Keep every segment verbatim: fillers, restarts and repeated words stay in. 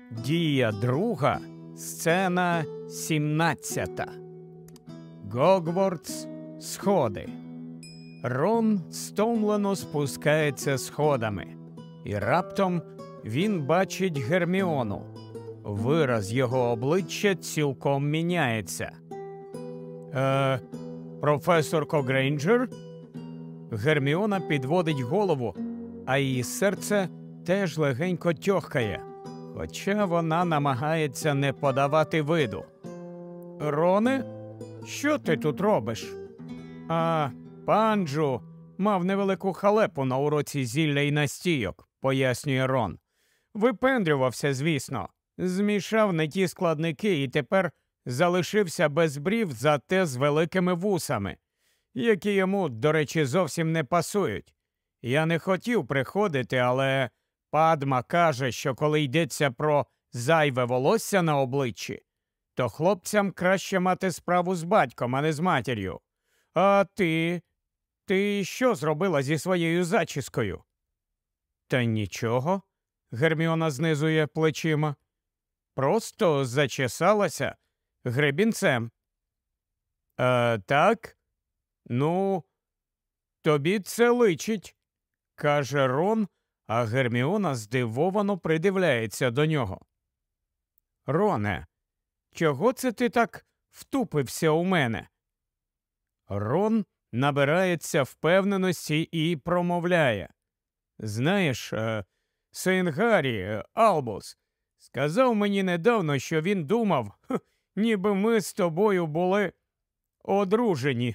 Дія друга, сцена сімнадцята. Гогвартс, сходи. Рон стомлено спускається сходами. І раптом він бачить Герміону. Вираз його обличчя цілком міняється. Е, професорко Грейнджер? Герміона підводить голову, а її серце теж легенько тьохкає, хоча вона намагається не подавати виду. Роне, що ти тут робиш? А, Панджу мав невелику халепу на уроці зілля і настійок, пояснює Рон. Випендрювався, звісно, змішав не ті складники і тепер залишився без брів, зате з великими вусами, які йому, до речі, зовсім не пасують. Я не хотів приходити, але Падма каже, що коли йдеться про зайве волосся на обличчі, то хлопцям краще мати справу з батьком, а не з матір'ю. А ти? Ти що зробила зі своєю зачіскою? Та нічого, Герміона знизує плечима. Просто зачесалася гребінцем. А, так? Ну, тобі це личить, каже Рон, а Герміона здивовано придивляється до нього. Роне, чого це ти так втупився у мене? Рон набирається впевненості і промовляє. Знаєш, син Гаррі, Албус, сказав мені недавно, що він думав, ніби ми з тобою були одружені.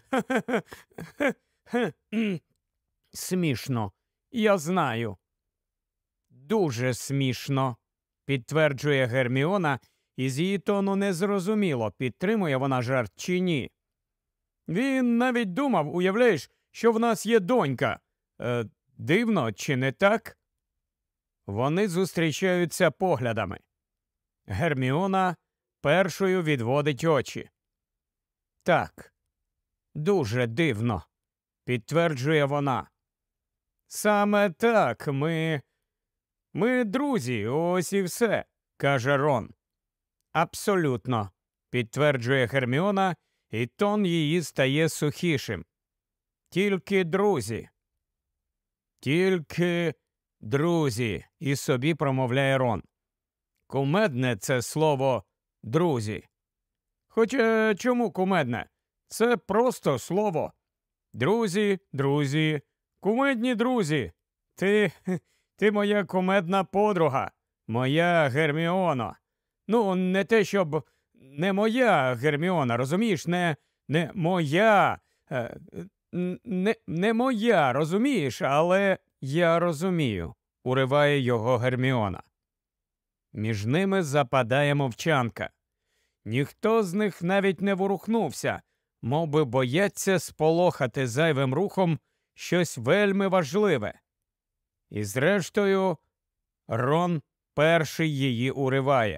Смішно, я знаю. Дуже смішно, підтверджує Герміона, і з її тону незрозуміло, підтримує вона жарт чи ні. Він навіть думав, уявляєш, що в нас є донька. Е, дивно, чи не так? Вони зустрічаються поглядами. Герміона першою відводить очі. Так, дуже дивно, підтверджує вона. Саме так, ми... Ми друзі, ось і все, каже Рон. Абсолютно, підтверджує Герміона, і тон її стає сухішим. Тільки друзі. Тільки друзі, і собі промовляє Рон. Кумедне це слово «друзі». Хоча чому кумедне? Це просто слово. Друзі, друзі, кумедні друзі. Ти, ти моя кумедна подруга, моя Герміона. Ну, не те, щоб... Не моя Герміона, розумієш? Не, не моя... Не, не моя, розумієш? Але я розумію, уриває його Герміона. Між ними западає мовчанка. Ніхто з них навіть не ворухнувся, мов би бояться сполохати зайвим рухом щось вельми важливе. І зрештою, Рон перший її уриває.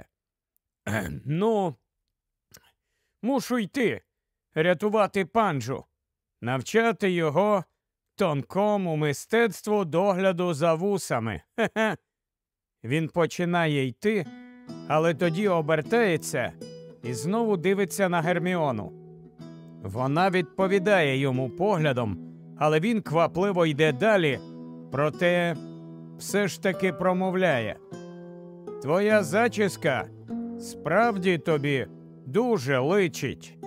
Ну, мушу йти, рятувати Панджу, навчати його тонкому мистецтву догляду за вусами. Хе-хе. Він починає йти, але тоді обертається і знову дивиться на Герміону. Вона відповідає йому поглядом, але він квапливо йде далі, проте все ж таки промовляє. Твоя зачіска справді тобі дуже личить.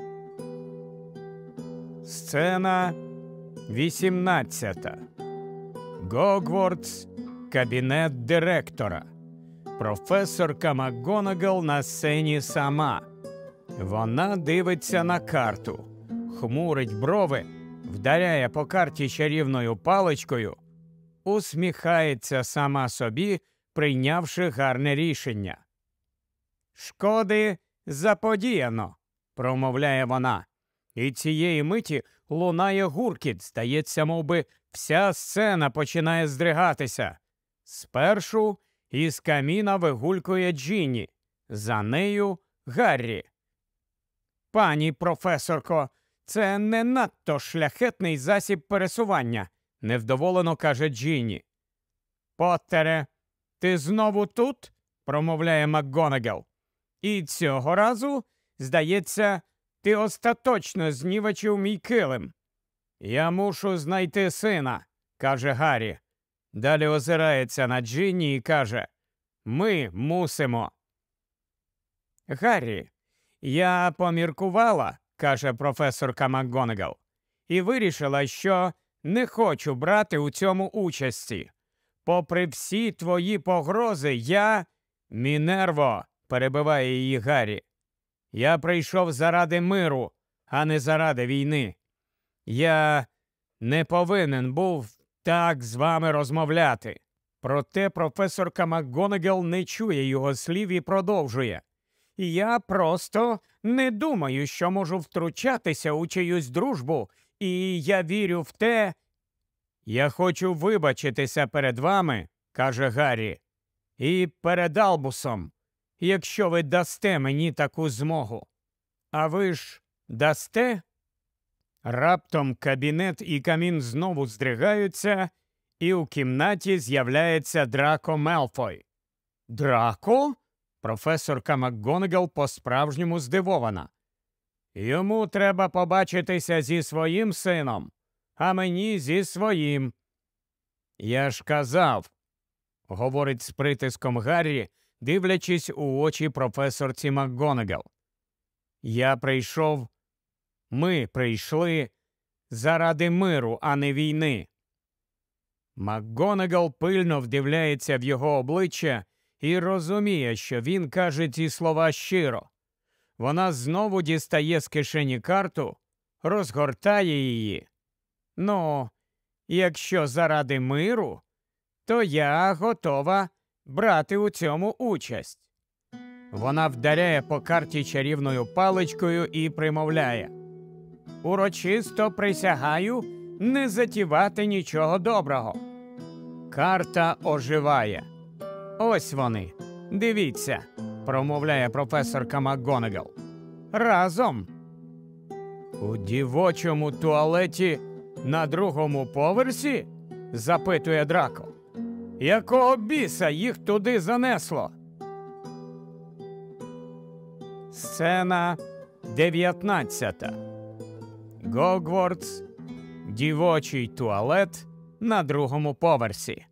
Сцена вісімнадцята. Гогвартс, кабінет директора. Професорка МакГонагал на сцені сама. Вона дивиться на карту, хмурить брови, вдаряє по карті чарівною паличкою, усміхається сама собі, прийнявши гарне рішення. «Шкоди заподіяно», – промовляє вона. І цієї миті лунає гуркіт, здається, мов би вся сцена починає здригатися. Спершу із каміна вигулькує Джинні, за нею Гаррі. «Пані професорко, це не надто шляхетний засіб пересування», – невдоволено каже Джинні. «Поттере, ти знову тут?» промовляє МакГонагал. І цього разу, здається, ти остаточно знівечив мій килим. Я мушу знайти сина, каже Гаррі. Далі озирається на Джинні і каже, ми мусимо. Гаррі, я поміркувала, каже професорка МакГонагал, і вирішила, що не хочу брати у цьому участі. Попри всі твої погрози, я... Мінерво, перебиває її Гаррі. Я прийшов заради миру, а не заради війни. Я не повинен був так з вами розмовляти. Проте професорка МакГонагал не чує його слів і продовжує. Я просто не думаю, що можу втручатися у чиюсь дружбу, і я вірю в те... Я хочу вибачитися перед вами, каже Гаррі, і перед Албусом, якщо ви дасте мені таку змогу. А ви ж дасте? Раптом кабінет і камін знову здригаються, і у кімнаті з'являється Драко Мелфой. Драко? Професорка МакГонагал по-справжньому здивована. Йому треба побачитися зі своїм сином, а мені зі своїм. Я ж казав, говорить з притиском Гаррі, дивлячись у очі професорці МакГонагал. Я прийшов, ми прийшли заради миру, а не війни. МакГонагал пильно вдивляється в його обличчя і розуміє, що він каже ці слова щиро. Вона знову дістає з кишені карту, розгортає її. Ну, якщо заради миру, то я готова брати у цьому участь. Вона вдаряє по карті чарівною паличкою і примовляє. Урочисто присягаю не затівати нічого доброго. Карта оживає. Ось вони. Дивіться, промовляє професорка МакГонагал. Разом. У дівочому туалеті на другому поверсі? Запитує Драко. Якого біса їх туди занесло? Сцена дев'ятнадцята. Гогвартс. Дівочий туалет на другому поверсі.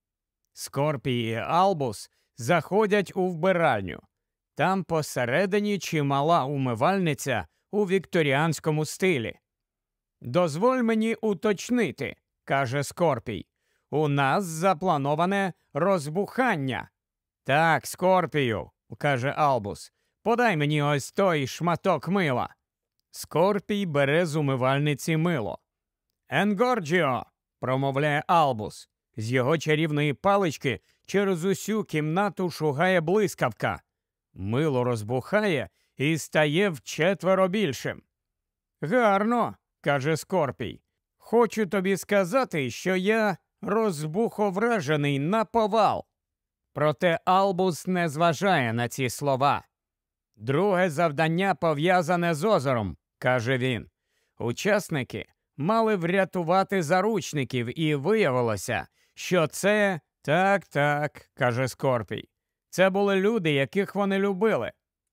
Скорпій і Албус заходять у вбиральню. Там посередині чимала умивальниця у вікторіанському стилі. «Дозволь мені уточнити», – каже Скорпій. «У нас заплановане розбухання». «Так, Скорпію», – каже Албус. «Подай мені ось той шматок мила». Скорпій бере з умивальниці мило. «Енгорджіо», – промовляє Албус. З його чарівної палички через усю кімнату шугає блискавка. Мило розбухає і стає вчетверо більшим. «Гарно», – каже Скорпій. «Хочу тобі сказати, що я розбуховражений на повал». Проте Албус не зважає на ці слова. «Друге завдання пов'язане з озером», – каже він. «Учасники мали врятувати заручників, і виявилося, що це...» «Так, так», – каже Скорпій. «Це були люди, яких вони любили».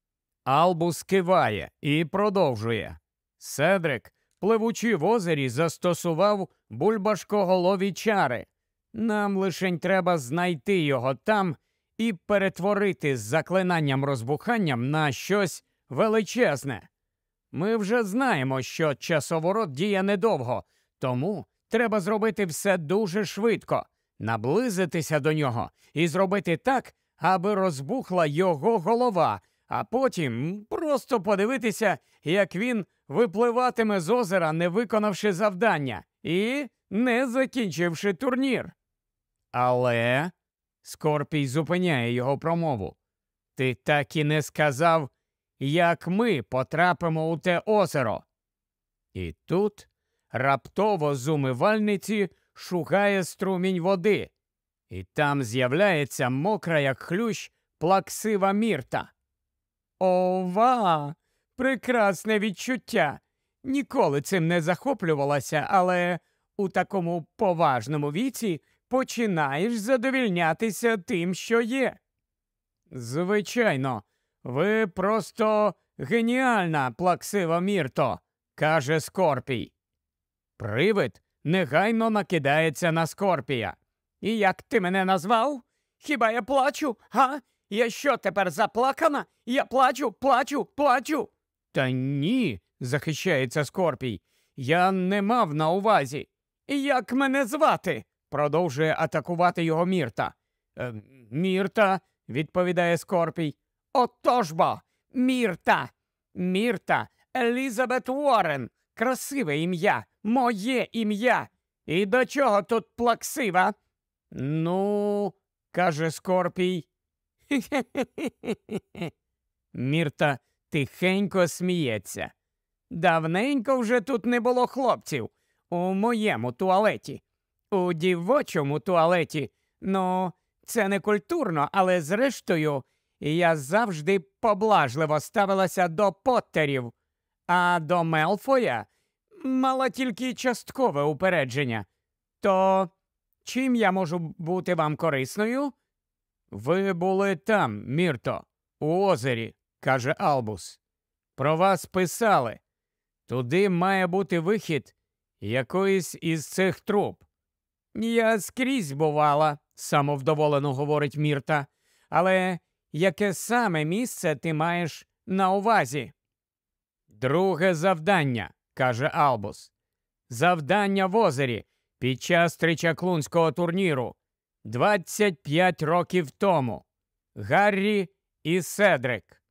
Албус киває і продовжує. Седрик, пливучи в озері, застосував бульбашкоголові чари. Нам лишень треба знайти його там і перетворити з заклинанням розбуханням на щось величезне. Ми вже знаємо, що часоворот діє недовго, тому треба зробити все дуже швидко, наблизитися до нього і зробити так, аби розбухла його голова, а потім просто подивитися, як він випливатиме з озера, не виконавши завдання і не закінчивши турнір. Але... Скорпій зупиняє його промову. Ти так і не сказав, як ми потрапимо у те озеро. І тут раптово з умивальниці шугає струмінь води, і там з'являється мокра, як хлющ, плаксива Мірта. Ова! Прекрасне відчуття! Ніколи цим не захоплювалася, але у такому поважному віці починаєш задовільнятися тим, що є. Звичайно, ви просто геніальна, плаксива Мірто, каже Скорпій. Привид негайно накидається на Скорпія. І як ти мене назвав? Хіба я плачу, га? Я що, тепер заплакана? Я плачу, плачу, плачу. Та ні, захищається Скорпій. Я не мав на увазі. Як мене звати? Продовжує атакувати його Мірта. Е, Мірта, відповідає Скорпій. Отож бо, Мірта. Мірта Елізабет Уоррен. Красиве ім'я, моє ім'я. І до чого тут плаксива? Ну, каже Скорпій. Мірта тихенько сміється. Давненько вже тут не було хлопців. У моєму туалеті. У дівочому туалеті. Ну, це не культурно, але зрештою я завжди поблажливо ставилася до Поттерів. А до Мелфоя мала тільки часткове упередження. То чим я можу бути вам корисною? Ви були там, Мірто, у озері, каже Албус. Про вас писали. Туди має бути вихід якоїсь із цих труб. Я скрізь бувала, самовдоволено говорить Мірта. Але яке саме місце ти маєш на увазі? Друге завдання, каже Албус. Завдання в озері під час тричаклунського турніру. двадцять п'ять років тому. Гаррі і Седрик.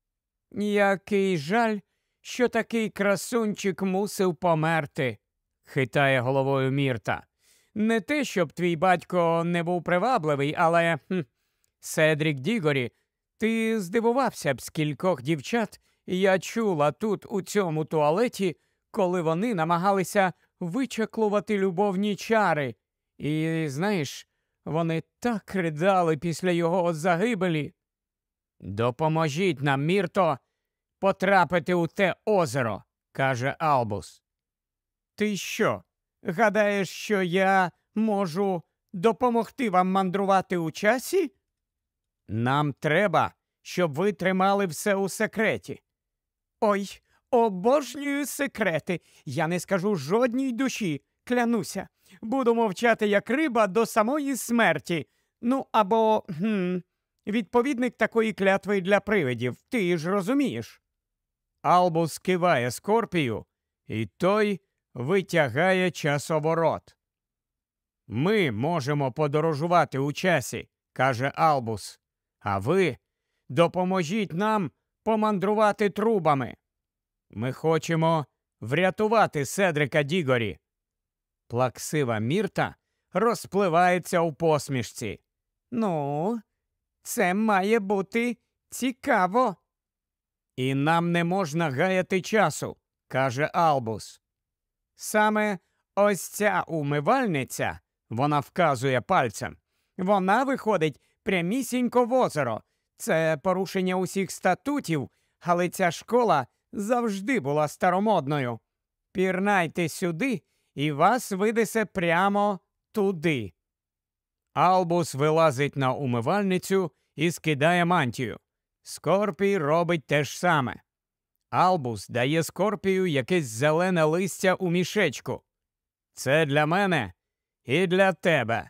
Який жаль, що такий красунчик мусив померти, хитає головою Мірта. Не те, щоб твій батько не був привабливий, але, хм, Седрік Дігорі, ти здивувався б, скількох дівчат я чула тут, у цьому туалеті, коли вони намагалися вичаклувати любовні чари. І, знаєш, вони так ридали після його загибелі. Допоможіть нам, Мірто, потрапити у те озеро, каже Албус. Ти що, гадаєш, що я можу допомогти вам мандрувати у часі? Нам треба, щоб ви тримали все у секреті. Ой, обожнюю секрети. Я не скажу жодній душі, клянуся. Буду мовчати, як риба, до самої смерті. Ну, або, хм, відповідник такої клятви для привидів, ти ж розумієш. Албус киває Скорпію, і той витягає часоворот. Ми можемо подорожувати у часі, каже Албус, а ви допоможіть нам помандрувати трубами. Ми хочемо врятувати Седрика Дігорі. Плаксива Мірта розпливається у посмішці. Ну, це має бути цікаво. І нам не можна гаяти часу, каже Албус. Саме ось ця умивальниця, вона вказує пальцем, вона виходить прямісінько в озеро. Це порушення усіх статутів, але ця школа завжди була старомодною. Пірнайте сюди, і вас видесе прямо туди. Албус вилазить на умивальницю і скидає мантію. Скорпій робить те ж саме. Албус дає Скорпію якесь зелене листя у мішечку. Це для мене і для тебе.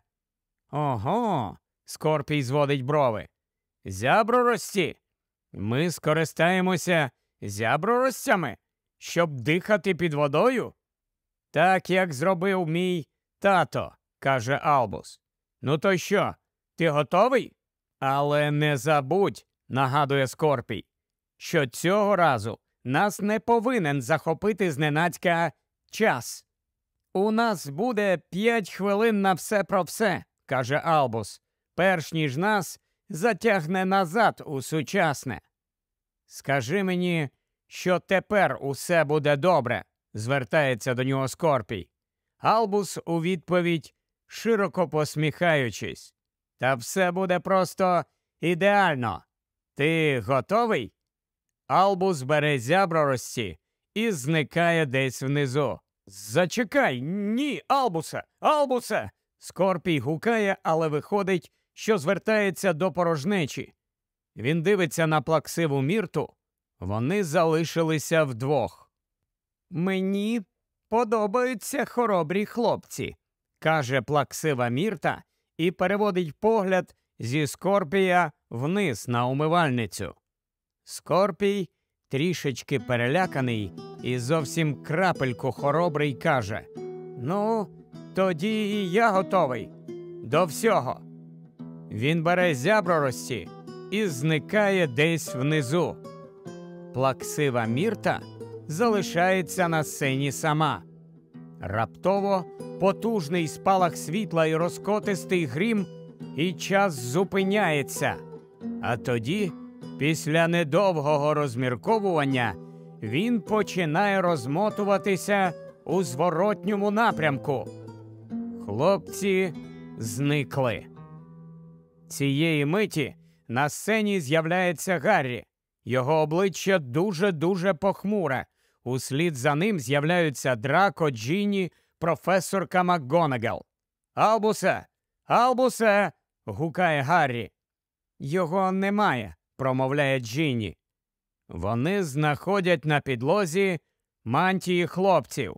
Ого, Скорпій зводить брови. Зяброрості? Ми скористаємося зяброростями, щоб дихати під водою? Так, як зробив мій тато, каже Албус. Ну то що, ти готовий? Але не забудь, нагадує Скорпій, що цього разу нас не повинен захопити зненацька час. У нас буде п'ять хвилин на все про все, каже Албус, перш ніж нас затягне назад у сучасне. Скажи мені, що тепер усе буде добре, звертається до нього Скорпій. Албус у відповідь, широко посміхаючись. Та все буде просто ідеально. Ти готовий? Албус бере зяброрості і зникає десь внизу. Зачекай, ні, Албусе, Албусе! Скорпій гукає, але виходить, що звертається до порожнечі. Він дивиться на плаксиву Мірту. Вони залишилися вдвох. «Мені подобаються хоробрі хлопці», – каже плаксива Мірта і переводить погляд зі Скорпія вниз на умивальницю. Скорпій, трішечки переляканий і зовсім крапельку хоробрий, каже: «Ну, тоді і я готовий. До всього». Він бере зяброрості і зникає десь внизу. Плаксива Мірта залишається на сцені сама. Раптово потужний спалах світла і розкотистий грім, і час зупиняється. А тоді, після недовгого розмірковування, він починає розмотуватися у зворотньому напрямку. Хлопці зникли. Цієї миті на сцені з'являється Гаррі. Його обличчя дуже-дуже похмуре. Услід за ним з'являються Драко, Джинні, професорка МакГонагал. «Албусе! Албусе!» – гукає Гаррі. «Його немає», – промовляє Джинні. Вони знаходять на підлозі мантії хлопців.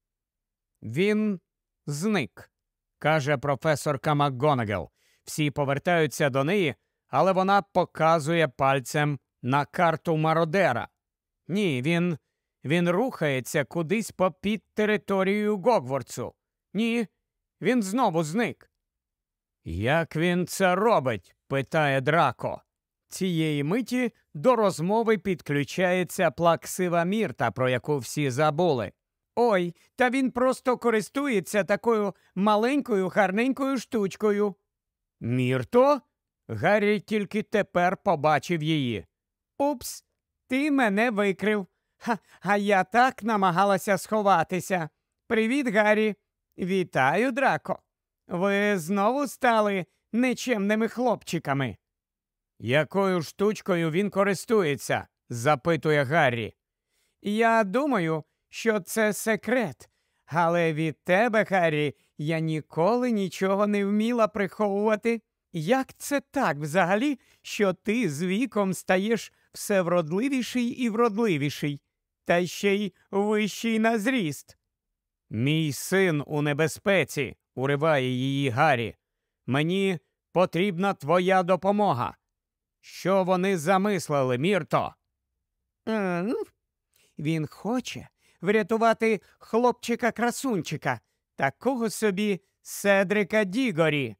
«Він зник», – каже професорка МакГонагал. Всі повертаються до неї, але вона показує пальцем на карту мародера. Ні, він... він рухається кудись попід територією Гогвартсу. Ні, він знову зник. «Як він це робить?» – питає Драко. Цієї миті до розмови підключається плаксива Мірта, про яку всі забули. «Ой, та він просто користується такою маленькою гарненькою штучкою». «Мірто?» Гаррі тільки тепер побачив її. «Упс, ти мене викрив. Ха, а я так намагалася сховатися. Привіт, Гаррі. Вітаю, Драко. Ви знову стали нечемними хлопчиками». «Якою штучкою він користується?» – запитує Гаррі. «Я думаю, що це секрет. Але від тебе, Гаррі, я ніколи нічого не вміла приховувати. Як це так взагалі, що ти з віком стаєш все вродливіший і вродливіший, та ще й вищий на зріст?» «Мій син у небезпеці», – уриває її Гаррі. «Мені потрібна твоя допомога». «Що вони замислили, Мірто?» «Ем, він хоче врятувати хлопчика-красунчика, такого собі Седрика Дігорі».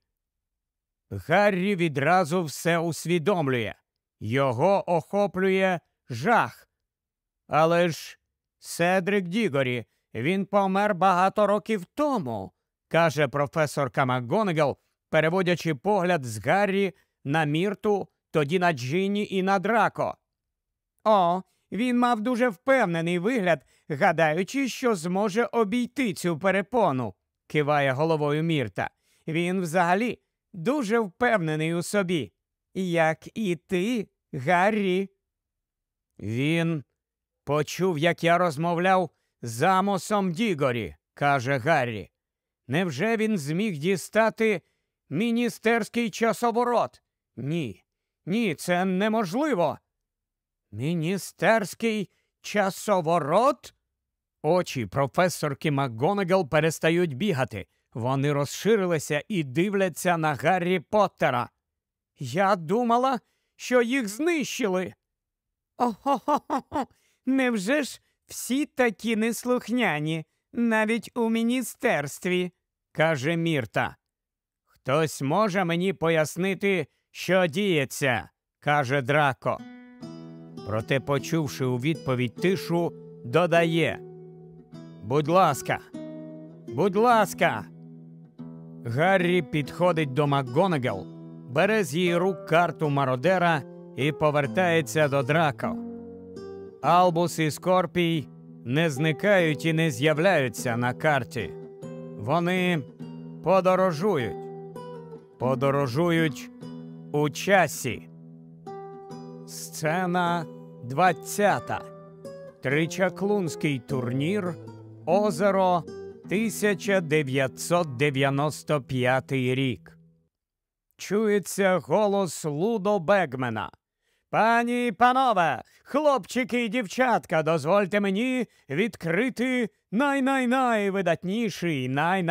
Гаррі відразу все усвідомлює. Його охоплює жах. «Але ж Седрик Дігорі, він помер багато років тому», – каже професорка МакГонагал, переводячи погляд з Гаррі на Мірту, тоді на Джинні і на Драко. «О, він мав дуже впевнений вигляд, гадаючи, що зможе обійти цю перепону», – киває головою Мірта. «Він взагалі дуже впевнений у собі, як і ти, Гаррі». «Він почув, як я розмовляв з Амосом Дігорі», – каже Гаррі. «Невже він зміг дістати міністерський часоворот? Ні, ні, це неможливо». «Міністерський часоворот?» Очі професорки МакГонагал перестають бігати. Вони розширилися і дивляться на Гаррі Поттера. «Я думала, що їх знищили». «О-хо-хо-хо! Невже ж всі такі неслухняні, навіть у міністерстві?» – каже Мірта. «Хтось може мені пояснити, що діється?» – каже Драко. Проте, почувши у відповідь тишу, додає: «Будь ласка, будь ласка!» Гаррі підходить до МакГонагал, бере з її рук карту мародера і повертається до Драко. Албус і Скорпій не зникають і не з'являються на карті. Вони подорожують. Подорожують у часі. Сцена двадцята. Тричаклунський турнір. Озеро. тисяча дев'ятсот дев'яносто п'ятий рік. Чується голос Лудо Бегмена. Пані і панове, хлопчики і дівчатка, дозвольте мені відкрити най-най-най-видатніший,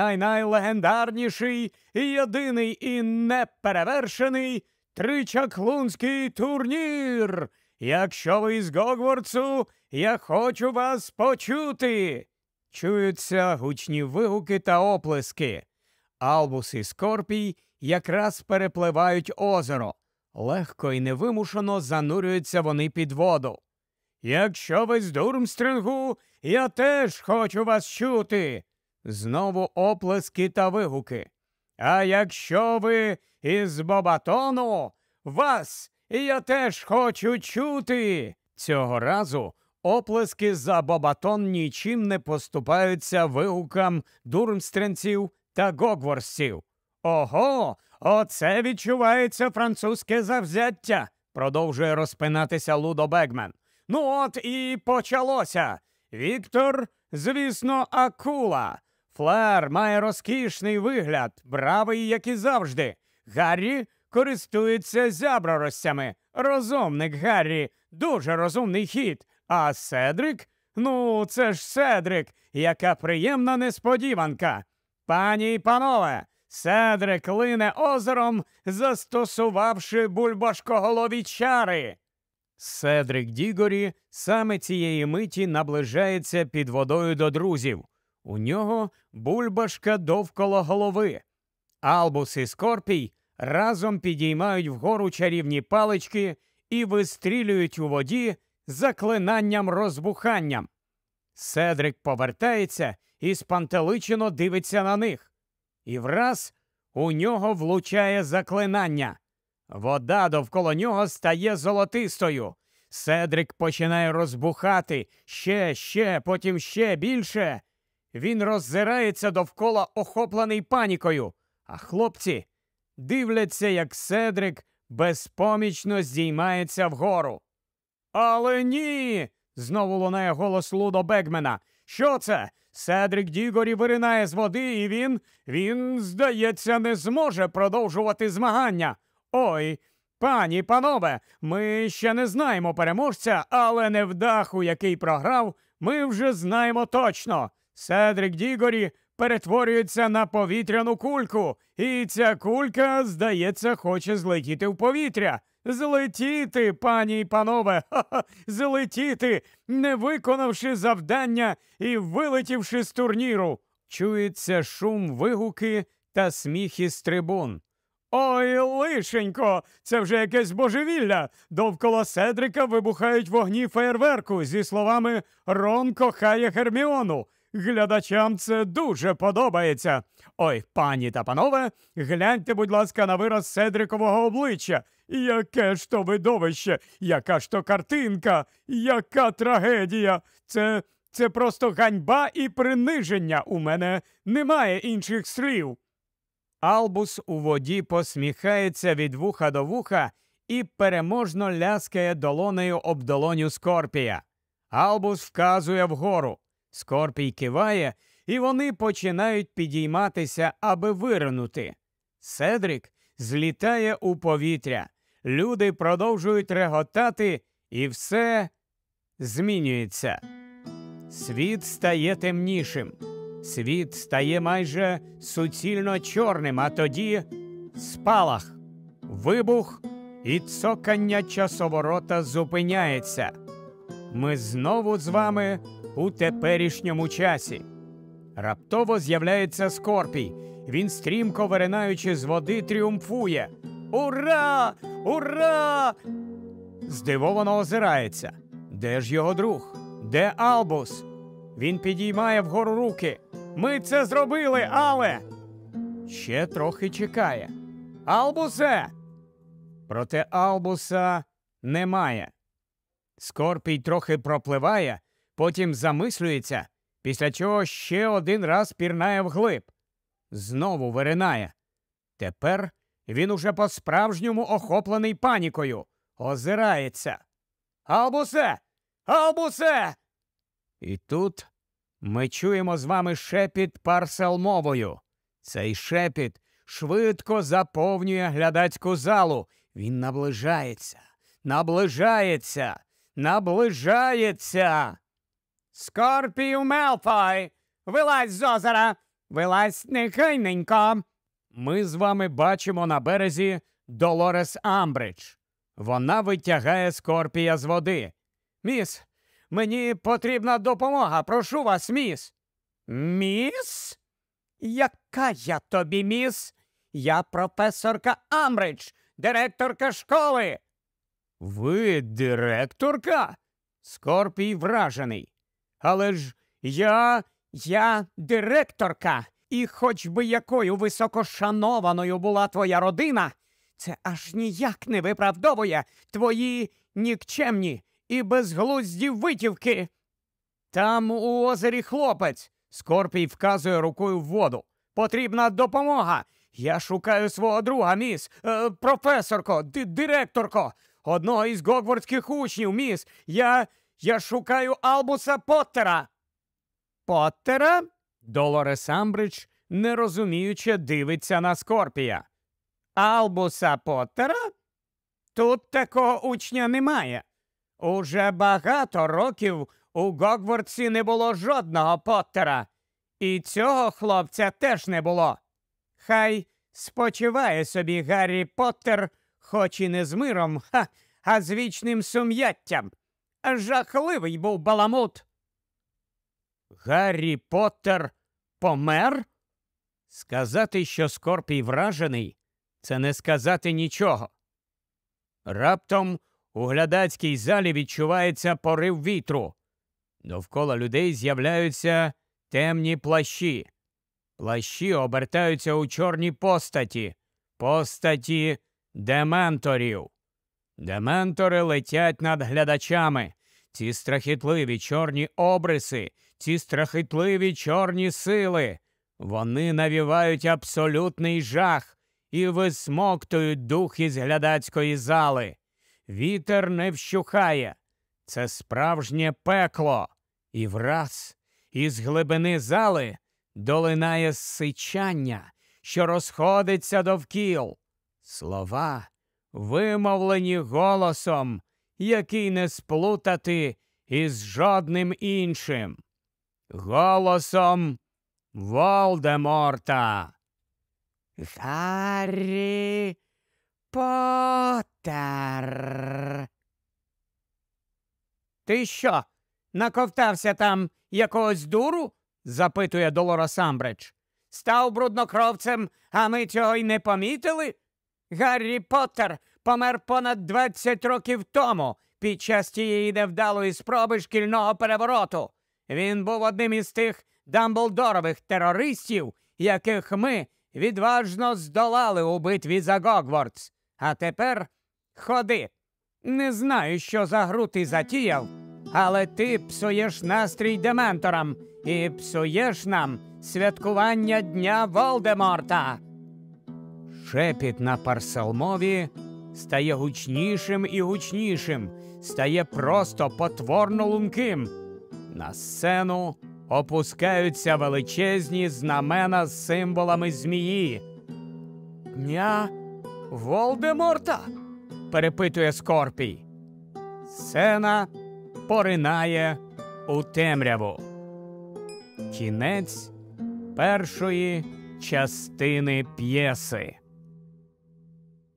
най-най-най-легендарніший і єдиний і неперевершений тричаклунський турнір. Якщо ви з Гогвартсу, я хочу вас почути. Чуються гучні вигуки та оплески. Албус і Скорпій якраз перепливають озеро. Легко і невимушено занурюються вони під воду. «Якщо ви з Дурмстрингу, я теж хочу вас чути!» Знову оплески та вигуки. «А якщо ви із Бобатону, вас я теж хочу чути!» Цього разу оплески за Бобатон нічим не поступаються вигукам дурмстринців та гогворсців. «Ого! Оце відчувається французьке завзяття!» – продовжує розпинатися Лудо Бегмен. «Ну от і почалося! Віктор, звісно, акула. Флер має розкішний вигляд, бравий, як і завжди. Гаррі користується зяброростями. Розумник Гаррі, дуже розумний хід. А Седрик? Ну, це ж Седрик, яка приємна несподіванка. Пані і панове, Седрик лине озером, застосувавши бульбашкоголові чари». Седрик Дігорі саме цієї миті наближається під водою до друзів. У нього бульбашка довкола голови. Албус і Скорпій разом підіймають вгору чарівні палички і вистрілюють у воді заклинанням-розбуханням. Седрик повертається і спантеличено дивиться на них. І враз у нього влучає заклинання. Вода довкола нього стає золотистою. Седрик починає розбухати ще, ще, потім ще більше. Він роззирається довкола, охоплений панікою. А хлопці дивляться, як Седрик безпомічно здіймається вгору. «Але ні!» – знову лунає голос Лудо Бегмена. «Що це? Седрик Дігорі виринає з води, і він, він, здається, не зможе продовжувати змагання. Ой, пані, панове, ми ще не знаємо переможця, але невдаху, який програв, ми вже знаємо точно. Седрик Дігорі перетворюється на повітряну кульку, і ця кулька, здається, хоче злетіти в повітря. Злетіти, пані й панове, ха-ха, злетіти, не виконавши завдання і вилетівши з турніру». Чується шум, вигуки та сміх із трибун. «Ой, лишенько, це вже якесь божевілля! Довкола Седрика вибухають вогні феєрверку зі словами «Рон кохає Герміону». Глядачам це дуже подобається. Ой, пані та панове, гляньте, будь ласка, на вираз Седрикового обличчя. Яке ж то видовище, яка ж то картинка, яка трагедія. Це, це просто ганьба і приниження. У мене немає інших слів». Албус у воді посміхається від вуха до вуха і переможно ляскає долонею об долоню Скорпія. Албус вказує вгору. Скорпій киває, і вони починають підійматися, аби виринути. Седрик злітає у повітря. Люди продовжують реготати, і все змінюється. Світ стає темнішим. Світ стає майже суцільно чорним, а тоді спалах, вибух і цокання часоворота зупиняється. Ми знову з вами у теперішньому часі. Раптово з'являється Скорпій. Він, стрімко виринаючи з води, тріумфує. «Ура! Ура!» Здивовано озирається. Де ж його друг? Де Албус? Він підіймає вгору руки. «Ми це зробили, але…» Ще трохи чекає. «Албусе!» Проте Албуса немає. Скорпій трохи пропливає, потім замислюється, після чого ще один раз пірнає вглиб. Знову виринає. Тепер він уже по-справжньому охоплений панікою. Озирається. «Албусе! Албусе!» І тут ми чуємо з вами шепіт парселмовою. Цей шепіт швидко заповнює глядацьку залу. Він наближається, наближається, наближається. Скорпію Мелфой, вилазь з озера, вилазь негайненько. Ми з вами бачимо на березі Долорес Амбридж. Вона витягає Скорпія з води. Міс, мені потрібна допомога, прошу вас, міс. Міс? Яка я тобі, міс? Я професорка Амбридж, директорка школи. Ви директорка? Скорпій вражений. Але ж я, я директорка. І хоч би якою високошанованою була твоя родина, це аж ніяк не виправдовує твої нікчемні і безглузді витівки. Там у озері хлопець. Скорпій вказує рукою в воду. Потрібна допомога. Я шукаю свого друга, міс. Е, професорко, ди директорко. Одного із гогвардських учнів, міс. Я, я шукаю Албуса Поттера. Поттера? Долорес Амбридж, нерозуміюче, дивиться на Скорпія. Албуса Поттера? Тут такого учня немає. Уже багато років у Гогвартсі не було жодного Поттера. І цього хлопця теж не було. Хай спочиває собі Гаррі Поттер, хоч і не з миром, ха, а з вічним сум'яттям. Жахливий був баламут. Гаррі Поттер помер? Сказати, що Скорпій вражений, це не сказати нічого. Раптом у глядацькій залі відчувається порив вітру. Довкола людей з'являються темні плащі. Плащі обертаються у чорні постаті. Постаті дементорів. Дементори летять над глядачами. Ці страхітливі чорні обриси, ці страхітливі чорні сили. Вони навівають абсолютний жах і висмоктують дух із глядацької зали. Вітер не вщухає. Це справжнє пекло. І враз із глибини зали долинає сичання, що розходиться довкіл. Слова, вимовлені голосом, який не сплутати із жодним іншим. Голосом Волдеморта. Гаррі Поттер. Ти що, наковтався там якогось дуру? Запитує Долорес Амбридж. Став бруднокровцем, а ми цього й не помітили? Гаррі Поттер помер понад двадцять років тому під час тієї невдалої спроби шкільного перевороту. Він був одним із тих дамблдорових терористів, яких ми відважно здолали у битві за Гогвартс. А тепер ходи. Не знаю, що за гру ти затіяв, але ти псуєш настрій дементорам і псуєш нам святкування Дня Волдеморта. Шепіт на парселмові стає гучнішим і гучнішим, стає просто потворно лунким. На сцену опускаються величезні знамена з символами змії. «Дня Волдеморта?» – перепитує Скорпій. Сцена поринає у темряву. Кінець першої частини п'єси.